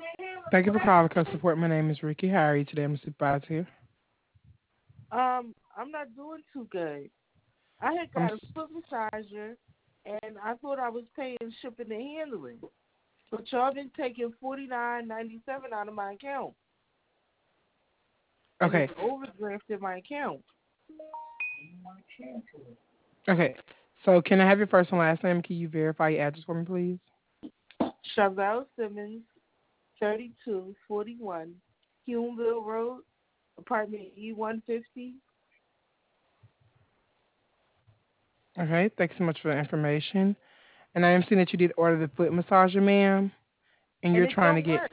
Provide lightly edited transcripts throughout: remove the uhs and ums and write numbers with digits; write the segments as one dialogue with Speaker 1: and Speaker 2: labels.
Speaker 1: Thank you for calling Customer Support. My name is Ricky. How are you today? I'm a supervisor here.
Speaker 2: I'm not doing too good. I had
Speaker 1: I'm
Speaker 2: got a foot massager, and I thought I was paying shipping and handling, but y'all been taking $49.97 out of my account, and
Speaker 1: okay.
Speaker 2: it's overdrafted my account.
Speaker 1: Okay. So can I have your first and last name? Can you verify your address for me, please?
Speaker 2: Chevelle Simmons, 3241, Humeville Road, apartment E150.
Speaker 1: Okay. Thanks so much for the information. And I am seeing that you did order the foot massager, ma'am, and
Speaker 2: And
Speaker 1: you're
Speaker 2: it
Speaker 1: trying to
Speaker 2: don't
Speaker 1: get
Speaker 2: work.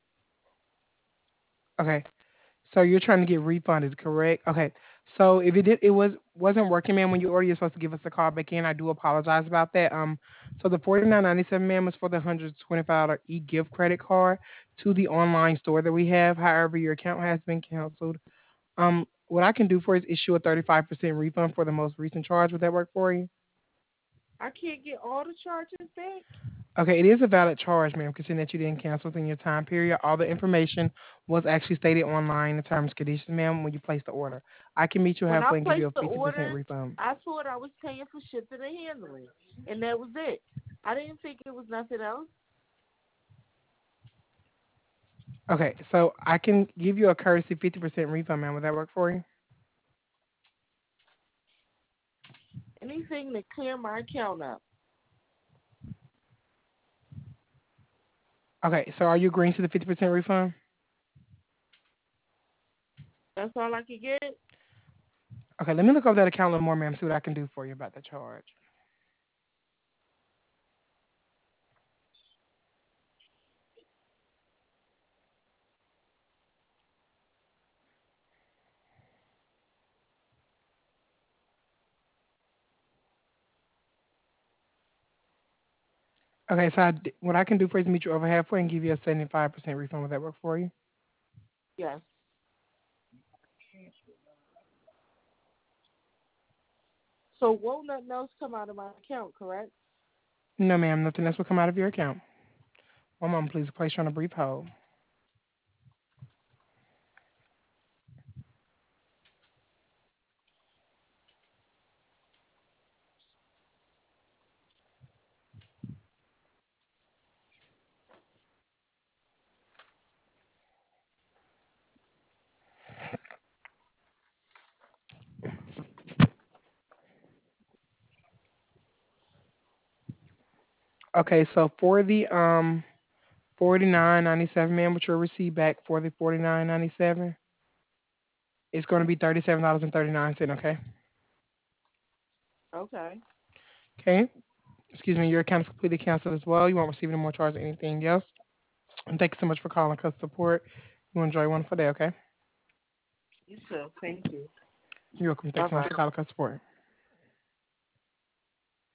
Speaker 1: okay. So you're trying to get refunded, correct? Okay. So if it wasn't working, ma'am, when you order, you're supposed to give us a call back in. I do apologize about that. So the 49.97, ma'am, is for the $125 e-gift credit card to the online store that we have. However, your account has been canceled. What I can do for you is issue a 35% refund for the most recent charge. Would that work for you?
Speaker 2: I can't get all the charges back.
Speaker 1: Okay, it is a valid charge, ma'am, considering that you didn't cancel within your time period. All the information was actually stated online in terms and conditions, ma'am, when you placed the order. I can meet you
Speaker 2: When I
Speaker 1: halfway and give you
Speaker 2: placed
Speaker 1: a
Speaker 2: the
Speaker 1: 50%
Speaker 2: order,
Speaker 1: refund.
Speaker 2: I thought I was paying for shipping and handling, and that was it. I didn't think it was nothing else.
Speaker 1: Okay, so I can give you a courtesy 50% refund, ma'am. Would that work for you?
Speaker 2: Anything to clear my account up.
Speaker 1: Okay, so are you agreeing to the 50% refund?
Speaker 2: That's all I could get.
Speaker 1: Okay, let me look over that account a little more, ma'am, see what I can do for you about the charge. Okay, so what I can do for you is meet you over halfway and give you a 75% refund. Would that work for you?
Speaker 2: Yes. So won't nothing else come out of my account, correct?
Speaker 1: No, ma'am, nothing else will come out of your account. One moment, please. Place you on a brief hold. Okay, so for the 49.97, ma'am, which you'll receive back for the 49.97, it's going to be $37.39. Okay.
Speaker 2: Okay.
Speaker 1: Okay. Excuse me. Your account is completely canceled as well. You won't receive any more charge or anything else. And thank you so much for calling customer support. You enjoy a wonderful day. Okay.
Speaker 2: You too. Thank you.
Speaker 1: You're welcome.
Speaker 2: Bye
Speaker 1: Thanks so much
Speaker 2: bye.
Speaker 1: for calling customer support.